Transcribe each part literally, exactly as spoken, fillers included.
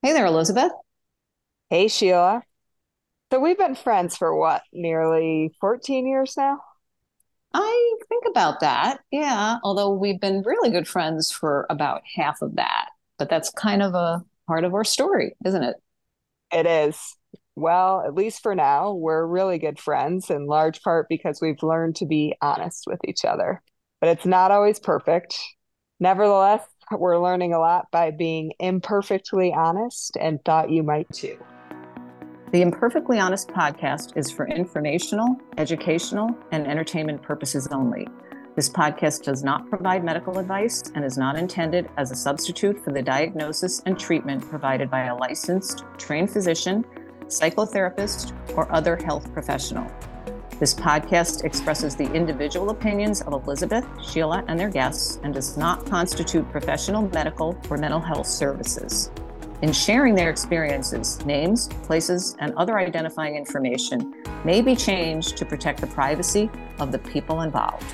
Hey there, Elizabeth. Hey Sheila. So we've been friends for what, nearly fourteen years now? I think about that. Yeah, although we've been really good friends for about half of that. But that's kind of a part of our story, isn't it? It is. Well, at least for now, we're really good friends, in large part because we've learned to be honest with each other. But it's not always perfect. Nevertheless, we're learning a lot by being imperfectly honest and thought you might too. The Imperfectly Honest podcast is for informational, educational, and entertainment purposes only. This podcast does not provide medical advice and is not intended as a substitute for the diagnosis and treatment provided by a licensed, trained physician, psychotherapist, or other health professional. This podcast expresses the individual opinions of Elizabeth, Sheila, and their guests and does not constitute professional medical or mental health services. In sharing their experiences, names, places, and other identifying information may be changed to protect the privacy of the people involved.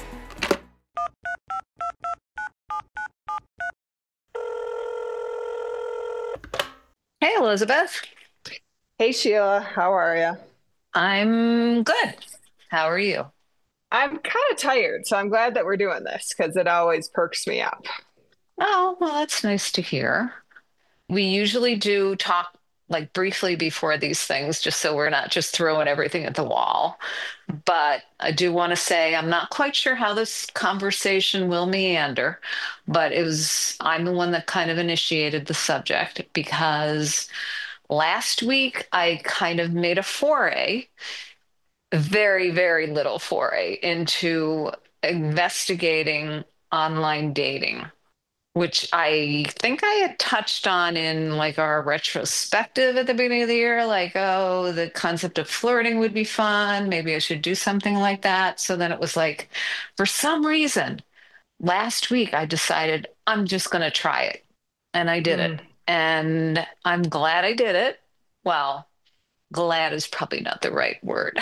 Hey, Elizabeth. Hey Sheila, how are you? I'm good. How are you? I'm kind of tired, so I'm glad that we're doing this because it always perks me up. Oh, well, that's nice to hear. We usually do talk like briefly before these things, just so we're not just throwing everything at the wall. But I do want to say I'm not quite sure how this conversation will meander, but it was, I'm the one that kind of initiated the subject because last week I kind of made a foray, a very, very little foray into investigating online dating, which I think I had touched on in like our retrospective at the beginning of the year, like, oh, the concept of flirting would be fun. Maybe I should do something like that. So then it was like, for some reason, last week I decided I'm just going to try it. And I did it. Mm. And I'm glad I did it. Well, glad is probably not the right word.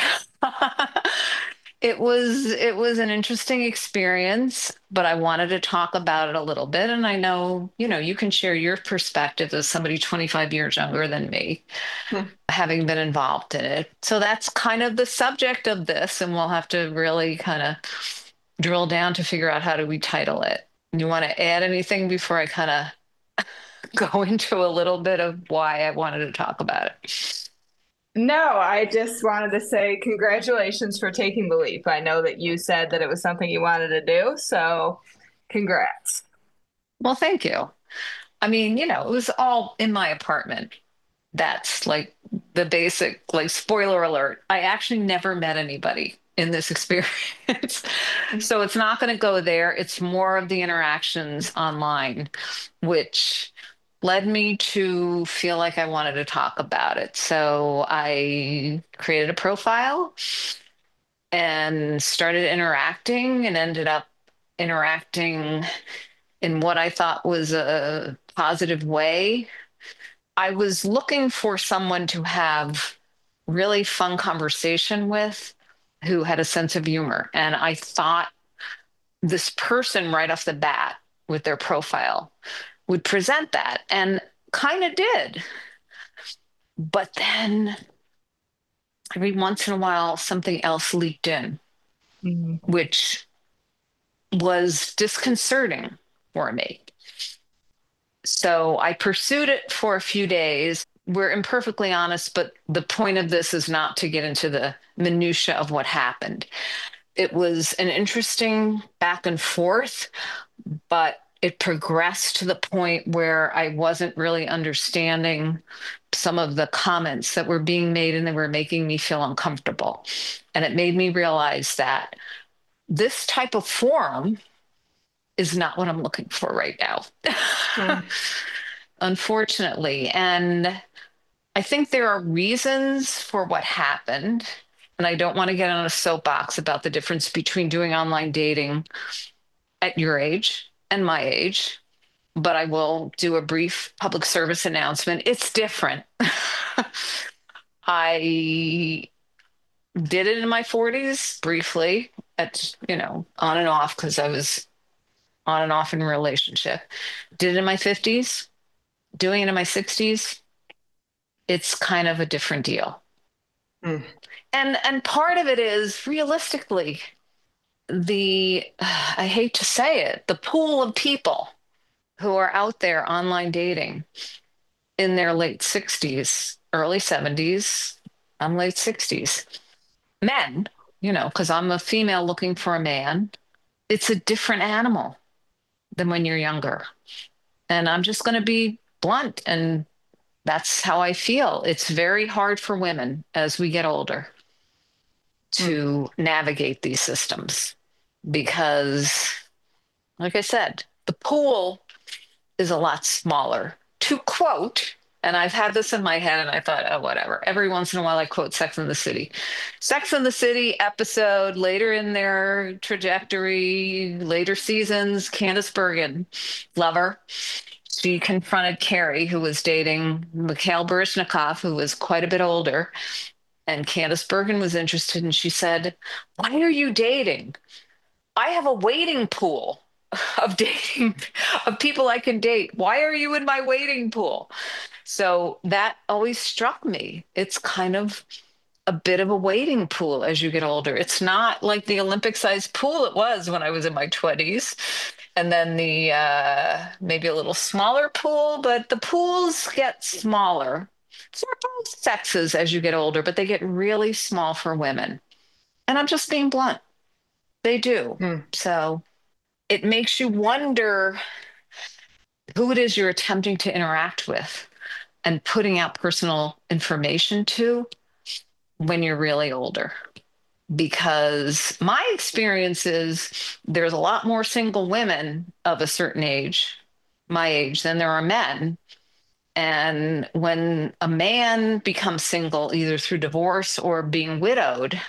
It was it was an interesting experience, but I wanted to talk about it a little bit. And I know, you know, you can share your perspective as somebody twenty-five years younger than me, having been involved in it. So that's kind of the subject of this, and we'll have to really kind of drill down to figure out how do we title it. You want to add anything before I kind of go into a little bit of why I wanted to talk about it? No, I just wanted to say congratulations for taking the leap. I know that you said that it was something you wanted to do, so congrats. Well, thank you. I mean, you know, it was all in my apartment. That's like the basic, like, spoiler alert. I actually never met anybody in this experience. So it's not going to go there. It's more of the interactions online, which led me to feel like I wanted to talk about it. So I created a profile and started interacting and ended up interacting in what I thought was a positive way. I was looking for someone to have really fun conversation with who had a sense of humor. And I thought this person right off the bat with their profile would present that and kind of did. But then every once in a while, something else leaked in, Mm. which was disconcerting for me. So I pursued it for a few days. We're imperfectly honest, but the point of this is not to get into the minutia of what happened. It was an interesting back and forth, but it progressed to the point where I wasn't really understanding some of the comments that were being made and they were making me feel uncomfortable. And it made me realize that this type of forum is not what I'm looking for right now. Mm. Unfortunately. And I think there are reasons for what happened. And I don't want to get on a soapbox about the difference between doing online dating at your age and my age, but I will do a brief public service announcement. It's different. I did it in my forties briefly, at, you know, on and off because I was on and off in a relationship. Did it in my fifties, doing it in my sixties. it's kind of a different deal. Mm. And and part of it is realistically the I hate to say it, the pool of people who are out there online dating in their late sixties, early seventies, I'm late sixties. Men, you know, because I'm a female looking for a man, it's a different animal than when you're younger. And I'm just going to be blunt, and that's how I feel. It's very hard for women as we get older Mm. to navigate these systems because, like I said, the pool is a lot smaller. To quote, and I've had this in my head and I thought, oh, whatever. Every once in a while, I quote Sex and the City. Sex and the City episode later in their trajectory, later seasons, Candice Bergen, lover, she confronted Carrie, who was dating Mikhail Baryshnikov, who was quite a bit older. And Candice Bergen was interested, and she said, why are you dating? I have a waiting pool of dating of people I can date. Why are you in my waiting pool? So that always struck me. It's kind of a bit of a waiting pool as you get older. It's not like the Olympic sized pool it was when I was in my twenties. And then the uh, maybe a little smaller pool, but the pools get smaller for both sexes as you get older, but they get really small for women. And I'm just being blunt. They do. Mm. So it makes you wonder who it is you're attempting to interact with and putting out personal information to when you're really older. Because my experience is there's a lot more single women of a certain age, my age, than there are men. And when a man becomes single, either through divorce or being widowed,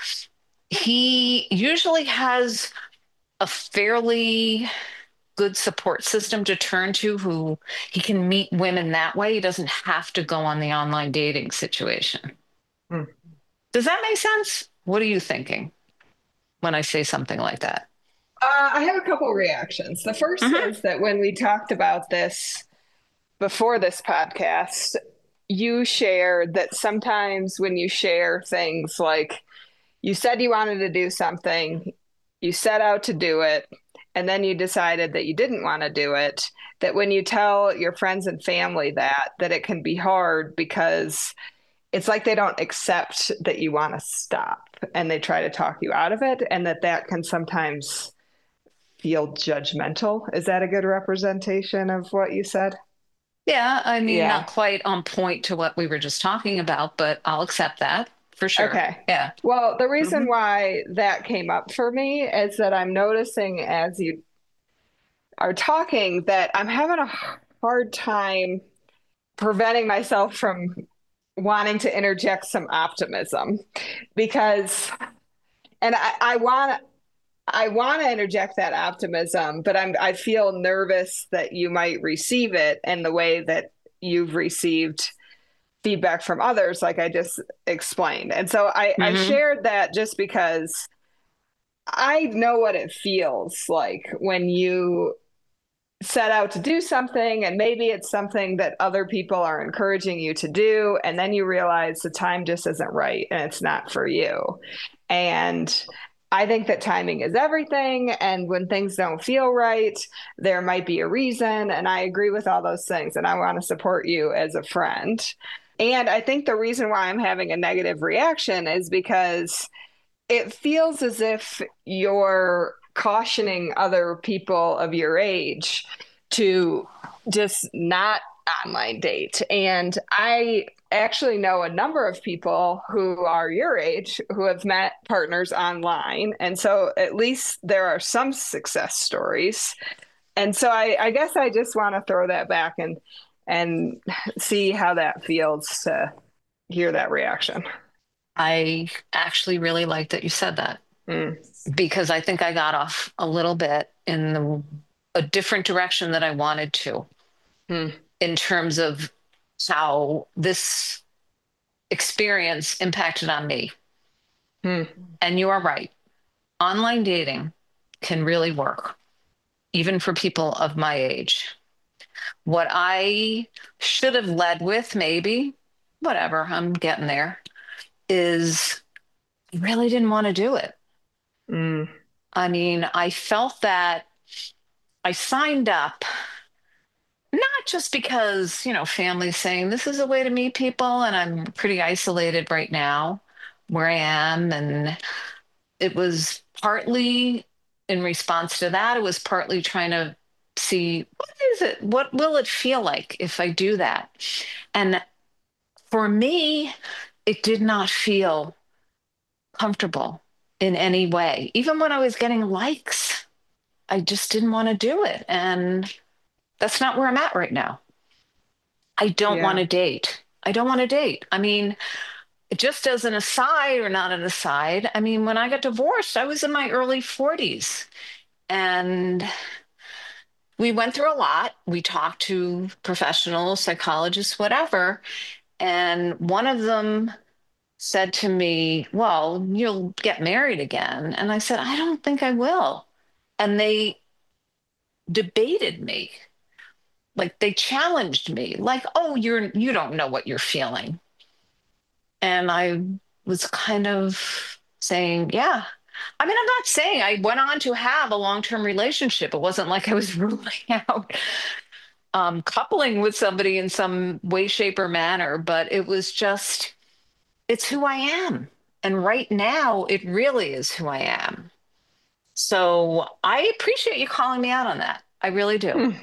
he usually has a fairly good support system to turn to who he can meet women that way. He doesn't have to go on the online dating situation. Mm. Does that make sense? What are you thinking when I say something like that? Uh, I have a couple reactions. The first Hmm. is that when we talked about this before this podcast, you shared that sometimes when you share things like you said you wanted to do something, you set out to do it, and then you decided that you didn't want to do it, that when you tell your friends and family that, that it can be hard because it's like they don't accept that you want to stop and they try to talk you out of it, and that that can sometimes feel judgmental. Is that a good representation of what you said? Yeah, I mean, not Yeah. quite on point to what we were just talking about, but I'll accept that for sure. Okay. Yeah. Well, the reason Hmm. why that came up for me is that I'm noticing as you are talking that I'm having a hard time preventing myself from wanting to interject some optimism because, and I, I want I want to interject that optimism, but I'm I feel nervous that you might receive it in the way that you've received feedback from others, like I just explained. And so I, I Hmm. shared that just because I know what it feels like when you set out to do something and maybe it's something that other people are encouraging you to do, and then you realize the time just isn't right and it's not for you. And I think that timing is everything, and when things don't feel right, there might be a reason, and I agree with all those things, and I want to support you as a friend. And I think the reason why I'm having a negative reaction is because it feels as if you're cautioning other people of your age to just not online date. And I actually know a number of people who are your age who have met partners online. And so at least there are some success stories. And so I, I guess I just want to throw that back and and see how that feels to hear that reaction. I actually really like that you said that Mm. because I think I got off a little bit in the, a different direction that I wanted to Mm. in terms of how this experience impacted on me. Mm. And you are right. Online dating can really work, even for people of my age. What I should have led with, maybe, whatever, I'm getting there, is I really didn't want to do it. Mm, I mean, I felt that I signed up not just because, you know, family's saying this is a way to meet people, and I'm pretty isolated right now where I am. And it was partly in response to that. It was partly trying to see what is it? What will it feel like if I do that? And for me, it did not feel comfortable in any way. Even when I was getting likes, I just didn't want to do it. And that's not where I'm at right now. I don't want yeah. to date. I don't want to date. I mean, just as an aside or not an aside, I mean, when I got divorced, I was in my early forties and we went through a lot. We talked to professionals, psychologists, whatever. And one of them said to me, well, you'll get married again. And I said, I don't think I will. And they debated me, like they challenged me, like, oh, you're you don't know what you're feeling. And I was kind of saying, yeah. I mean, I'm not saying I went on to have a long-term relationship. It wasn't like I was ruling out um, coupling with somebody in some way, shape, or manner, but it was just, it's who I am. And right now, it really is who I am. So I appreciate you calling me out on that. I really do. Hmm.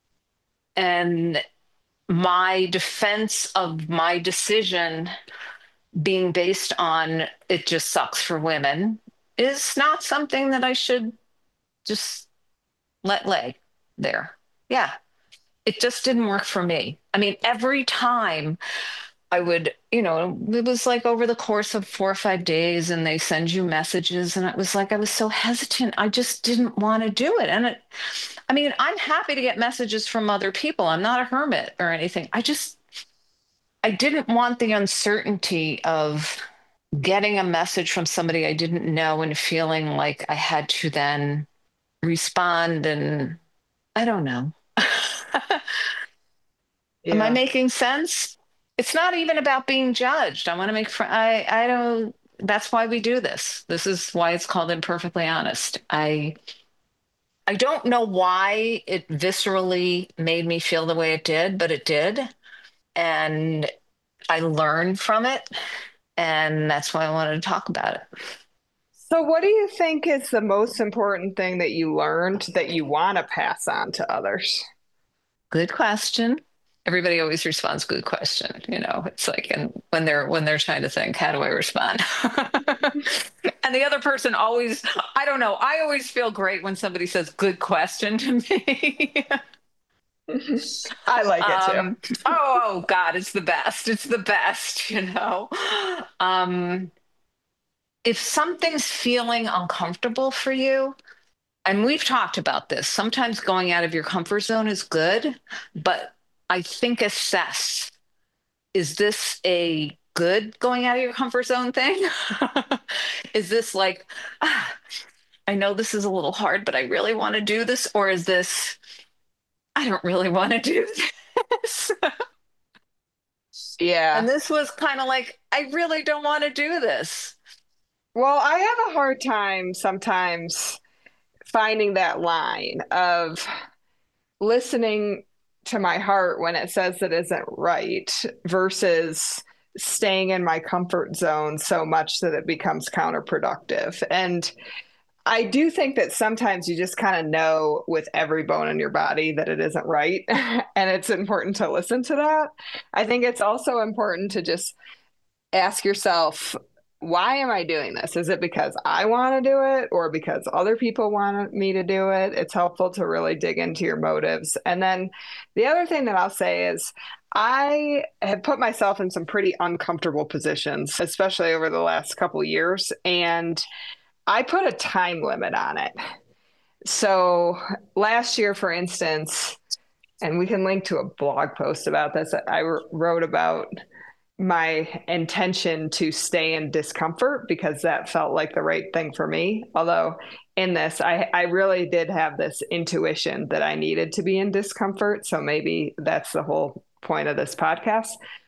And my defense of my decision being based on it just sucks for women is not something that I should just let lay there. Yeah, it just didn't work for me. I mean, every time I would, you know, it was like over the course of four or five days, and they send you messages, and it was like I was so hesitant. I just didn't want to do it. And it, I mean, I'm happy to get messages from other people. I'm not a hermit or anything. I just, I didn't want the uncertainty of getting a message from somebody I didn't know and feeling like I had to then respond. And I don't know. Am I Yeah. making sense? It's not even about being judged. I want to make fr- I I don't that's why we do this. This is why it's called Imperfectly Honest. I I don't know why it viscerally made me feel the way it did, but it did. And I learned from it. And that's why I wanted to talk about it. So, what do you think is the most important thing that you learned that you want to pass on to others? Good question. Everybody always responds, good question. You know, it's like, and when they're when they're trying to think, how do I respond? And the other person always, I don't know, I always feel great when somebody says good question to me. I like it too. um, oh, oh God, it's the best. It's the best, you know. Um, if something's feeling uncomfortable for you, and we've talked about this, sometimes going out of your comfort zone is good, but I think assess, is this a good going out of your comfort zone thing? Is this like, ah, I know this is a little hard, but I really want to do this? Or is this, I don't really want to do this? Yeah. And this was kind of like, I really don't want to do this. Well, I have a hard time sometimes finding that line of listening to my heart when it says it isn't right versus staying in my comfort zone so much that it becomes counterproductive. And I do think that sometimes you just kind of know with every bone in your body that it isn't right. And it's important to listen to that. I think it's also important to just ask yourself, why am I doing this? Is it because I want to do it or because other people want me to do it? It's helpful to really dig into your motives. And then the other thing that I'll say is I have put myself in some pretty uncomfortable positions, especially over the last couple of years. And I put a time limit on it. So last year, for instance, and we can link to a blog post about this, I wrote about my intention to stay in discomfort because that felt like the right thing for me. Although in this, I, I really did have this intuition that I needed to be in discomfort. So maybe that's the whole point of this podcast.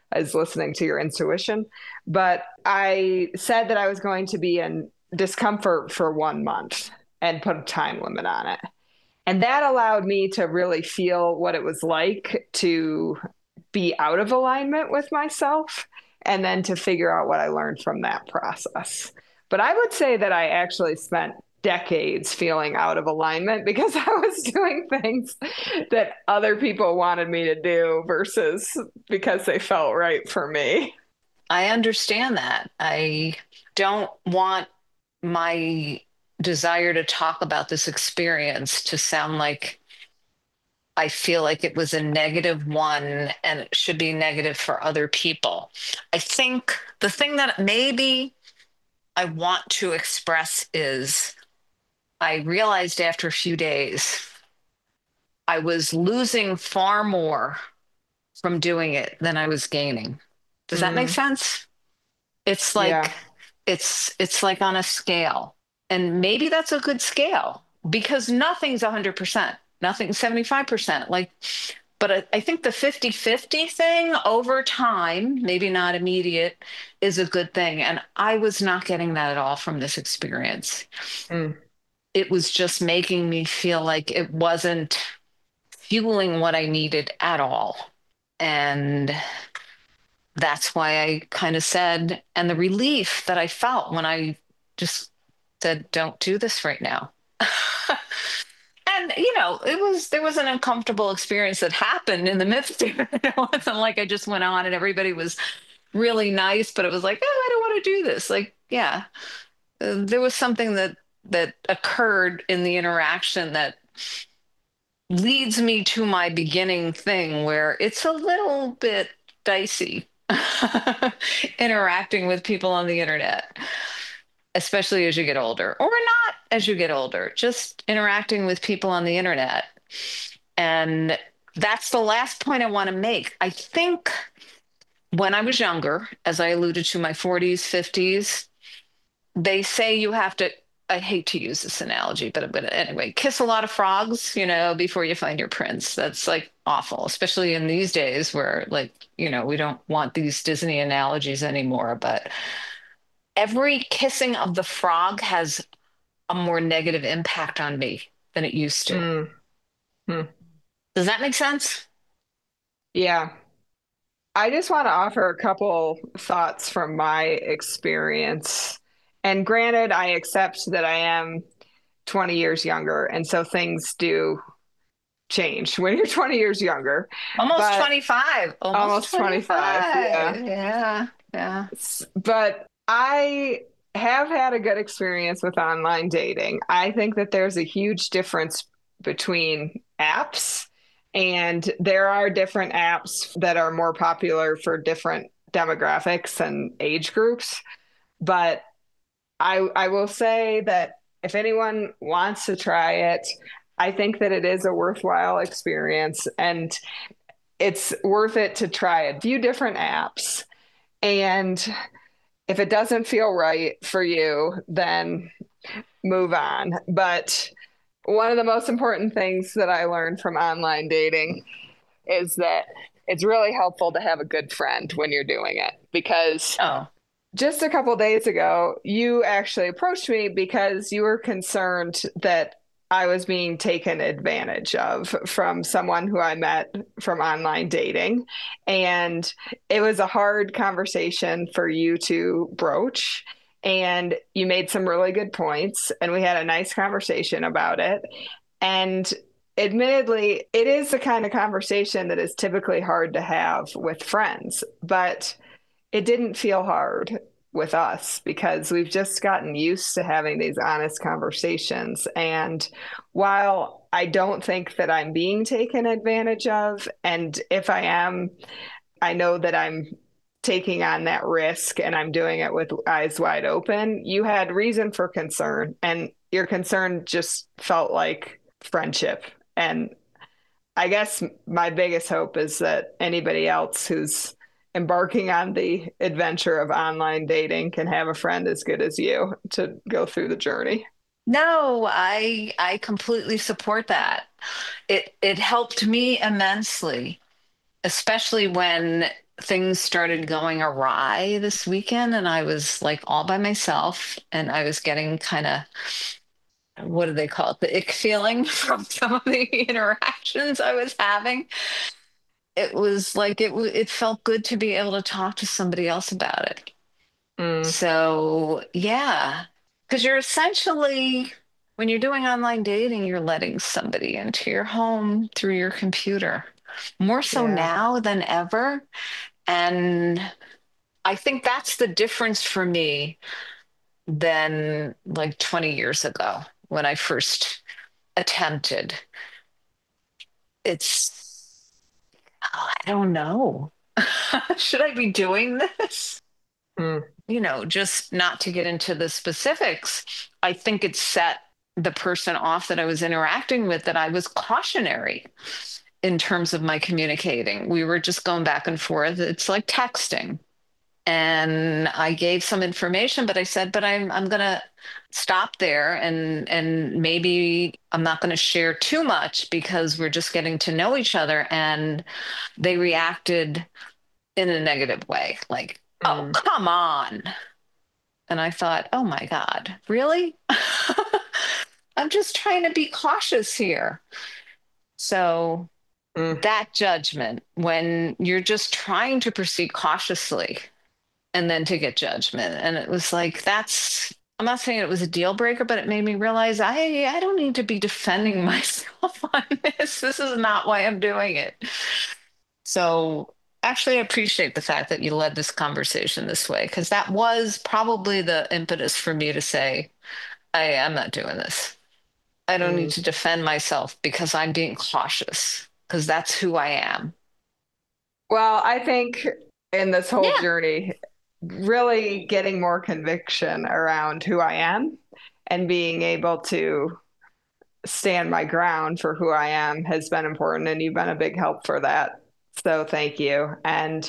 as listening to your intuition. But I said that I was going to be in discomfort for one month and put a time limit on it. And that allowed me to really feel what it was like to be out of alignment with myself and then to figure out what I learned from that process. But I would say that I actually spent decades feeling out of alignment because I was doing things that other people wanted me to do versus because they felt right for me. I understand that. I don't want my desire to talk about this experience to sound like I feel like it was a negative one and it should be negative for other people. I think the thing that maybe I want to express is I realized after a few days I was losing far more from doing it than I was gaining. Does that make Mm, sense? It's yeah. like it's it's like on a scale. And maybe that's a good scale because nothing's one hundred percent. Nothing's seventy-five percent. Like, but I, I think the fifty-fifty thing over time, maybe not immediate, is a good thing. And I was not getting that at all from this experience. Mm, It was just making me feel like it wasn't fueling what I needed at all. And that's why I kind of said, and the relief that I felt when I just said, don't do this right now. And, you know, it was, there was an uncomfortable experience that happened in the midst of it. It wasn't like I just went on and everybody was really nice, but it was like, oh, I don't want to do this. Like, yeah, uh, there was something that, that occurred in the interaction that leads me to my beginning thing where it's a little bit dicey interacting with people on the internet, especially as you get older, or not as you get older, just interacting with people on the internet. And that's the last point I want to make. I think when I was younger, as I alluded to, my forties, fifties, they say you have to, I hate to use this analogy, but, but anyway, kiss a lot of frogs, you know, before you find your prince. That's like awful, especially in these days where, like, you know, we don't want these Disney analogies anymore. But every kissing of the frog has a more negative impact on me than it used to. mm, mm. Does that make sense? Yeah. I just want to offer a couple thoughts from my experience. And granted, I accept that I am twenty years younger. And so things do change when you're twenty years younger, Almost but twenty-five. Almost almost twenty-five. Yeah. twenty-five. Yeah. Yeah. But I have had a good experience with online dating. I think that there's a huge difference between apps, and there are different apps that are more popular for different demographics and age groups. But I I will say that if anyone wants to try it, I think that it is a worthwhile experience and it's worth it to try a few different apps. And if it doesn't feel right for you, then move on. But one of the most important things that I learned from online dating is that it's really helpful to have a good friend when you're doing it because Oh, just a couple days ago, you actually approached me because you were concerned that I was being taken advantage of from someone who I met from online dating. And it was a hard conversation for you to broach. And you made some really good points, and we had a nice conversation about it. And admittedly, it is the kind of conversation that is typically hard to have with friends, but it didn't feel hard with us because we've just gotten used to having these honest conversations. And while I don't think that I'm being taken advantage of, and if I am, I know that I'm taking on that risk and I'm doing it with eyes wide open, you had reason for concern, and your concern just felt like friendship. And I guess my biggest hope is that anybody else who's embarking on the adventure of online dating can have a friend as good as you to go through the journey. no, I I completely support that. It it helped me immensely, especially when things started going awry this weekend, and I was like all by myself, and I was getting kind of, what do they call it? The ick feeling from some of the interactions I was having. It was like it w- it felt good to be able to talk to somebody else about it. Mm, So, yeah, because you're essentially, when you're doing online dating, you're letting somebody into your home through your computer, more so yeah. now than ever. And I think that's the difference for me than like twenty years ago when I first attempted. It's, oh, I don't know. Should I be doing this? Mm, You know, just not to get into the specifics, I think it set the person off that I was interacting with that I was cautionary in terms of my communicating. We were just going back and forth. It's like texting. And I gave some information, but I said, but I'm I'm gonna stop there and and maybe I'm not gonna share too much because we're just getting to know each other. And they reacted in a negative way, like, oh, mm, come on. And I thought, oh my God, really? I'm just trying to be cautious here. So mm, that judgment, when you're just trying to proceed cautiously and then to get judgment. And it was like, that's, I'm not saying it was a deal breaker, but it made me realize I, I don't need to be defending myself on this. This is not why I'm doing it. So actually, I appreciate the fact that you led this conversation this way, because that was probably the impetus for me to say, I am not doing this. I don't need mm. to defend myself because I'm being cautious, because that's who I am. Well, I think in this whole Yeah. journey, really getting more conviction around who I am and being able to stand my ground for who I am has been important. And you've been a big help for that. So thank you. And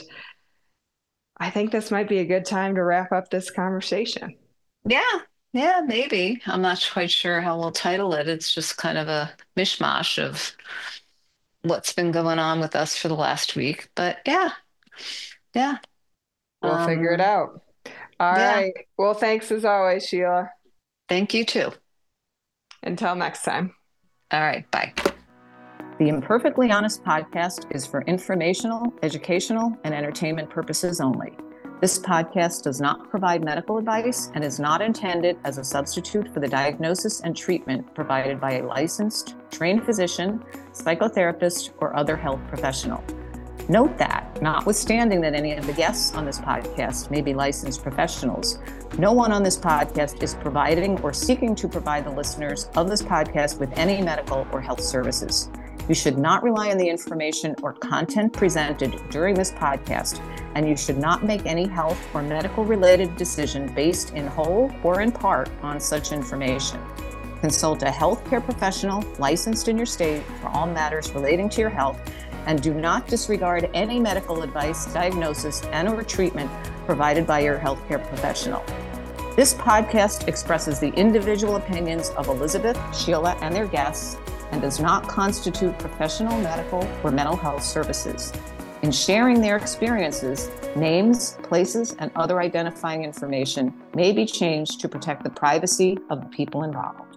I think this might be a good time to wrap up this conversation. Yeah. Yeah, maybe. I'm not quite sure how we'll title it. It's just kind of a mishmash of what's been going on with us for the last week. But yeah, yeah. We'll figure it Um, out. All yeah. right. Well, thanks as always, Sheila. Thank you too. Until next time. All right. Bye. The Imperfectly Honest podcast is for informational, educational, and entertainment purposes only. This podcast does not provide medical advice and is not intended as a substitute for the diagnosis and treatment provided by a licensed, trained physician, psychotherapist, or other health professional. Note that, notwithstanding that any of the guests on this podcast may be licensed professionals, no one on this podcast is providing or seeking to provide the listeners of this podcast with any medical or health services. You should not rely on the information or content presented during this podcast, and you should not make any health or medical related decision based in whole or in part on such information. Consult a healthcare professional licensed in your state for all matters relating to your health, and do not disregard any medical advice, diagnosis, and or treatment provided by your healthcare professional. This podcast expresses the individual opinions of Elizabeth, Sheila, and their guests, and does not constitute professional, medical, or mental health services. In sharing their experiences, names, places, and other identifying information may be changed to protect the privacy of the people involved.